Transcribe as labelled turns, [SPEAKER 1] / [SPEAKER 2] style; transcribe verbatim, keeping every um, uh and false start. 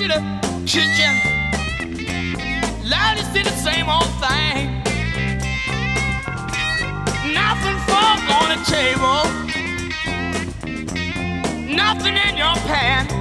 [SPEAKER 1] to the kitchen. Lord, it's still the same old thing. Nothing fall on the table. Nothing in your pan.